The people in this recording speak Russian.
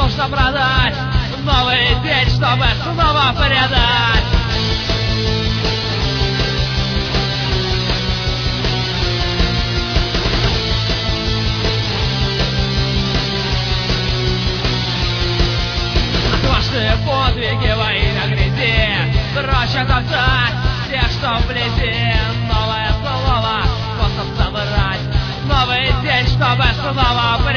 нужно продать новый день, чтобы снова предать. Отважные подвиги во имя грязи, прочь отоптать тех, что вблизи. Новое слово, способ собрать новый день, чтобы снова